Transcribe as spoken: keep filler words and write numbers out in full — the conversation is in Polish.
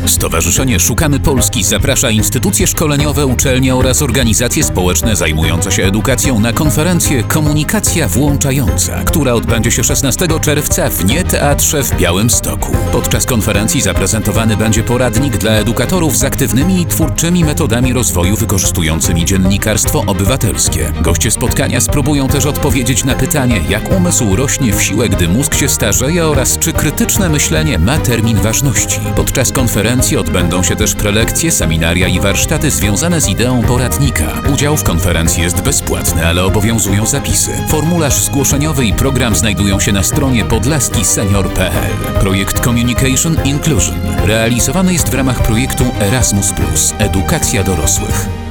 Stowarzyszenie Szukamy Polski zaprasza instytucje szkoleniowe, uczelnie oraz organizacje społeczne zajmujące się edukacją na konferencję Komunikacja Włączająca, która odbędzie się szesnastego czerwca w Nie-Teatrze w Białymstoku. Podczas konferencji zaprezentowany będzie poradnik dla edukatorów z aktywnymi i twórczymi metodami rozwoju wykorzystującymi dziennikarstwo obywatelskie. Goście spotkania spróbują też odpowiedzieć na pytanie, jak umysł rośnie w siłę, gdy mózg się starzeje oraz czy krytyczne myślenie ma termin ważności. Podczas konferencji odbędą się też prelekcje, seminaria i warsztaty związane z ideą poradnika. Udział w konferencji jest bezpłatny, ale obowiązują zapisy. Formularz zgłoszeniowy i program znajdują się na stronie podlaski senior kropka p l. Projekt Communication Inclusion realizowany jest w ramach projektu Erasmus plus. Edukacja dorosłych.